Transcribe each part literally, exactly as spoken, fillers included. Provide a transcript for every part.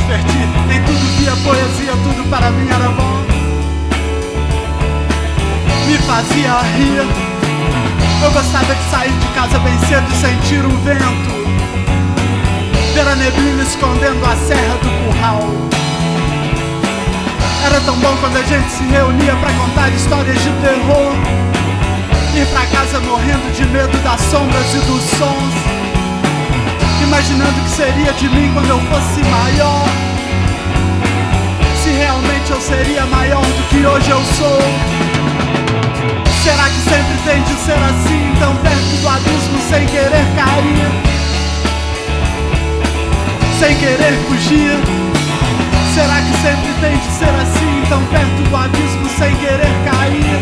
divertir. Nem tudo via poesia, tudo para mim era bom. Me fazia rir. Eu gostava de sair de casa bem cedo e sentir o vento, ver a neblina escondendo a serra do curral. Era tão bom quando a gente se reunia pra contar histórias de terror, ir pra casa morrendo de medo das sombras e dos sons, imaginando o que seria de mim quando eu fosse maior. Se realmente eu seria maior do que hoje eu sou. Será que sempre tem de ser assim, tão perto do abismo, sem querer cair, sem querer fugir? Será que sempre tem de ser assim, tão perto do abismo, sem querer cair,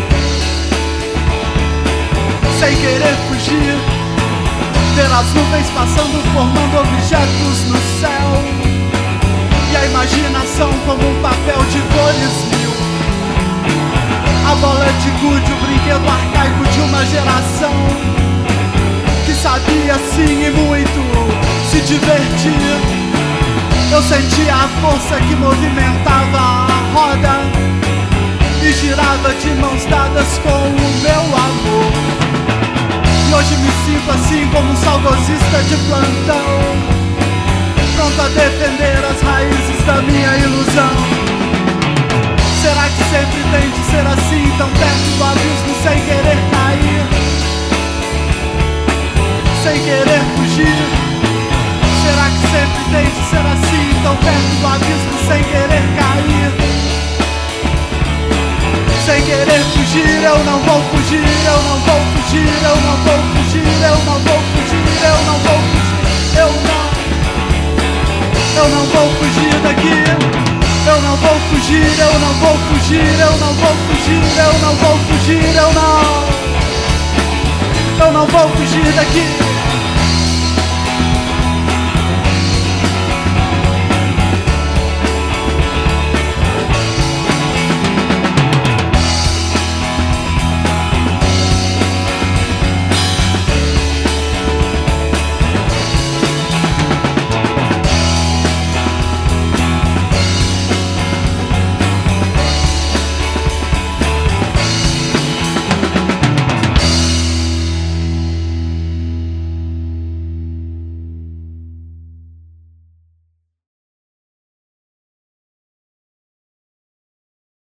sem querer fugir? Ver as nuvens passando, formando objetos no céu, e a imaginação como um papel de cores mil. A bola de gude, o brinquedo arcaico de uma geração que sabia sim e muito se divertir. Eu sentia a força que movimentava a roda e girava de mãos dadas com o meu amor. E hoje me sinto assim como um saudosista de plantão, pronto a defender as raízes da minha ilusão. Será que sempre tem de ser assim, tão perto do abismo, sem querer cair, sem querer fugir? Será que sempre tem de ser assim, tão perto do abismo, sem querer cair, sem querer fugir? Eu não vou fugir, eu não vou fugir, eu não vou fugir, eu não vou fugir, eu não vou fugir, eu não, eu não vou fugir daqui. Eu não vou fugir, eu não vou fugir, eu não vou fugir, eu não vou fugir, eu não, eu não vou fugir daqui.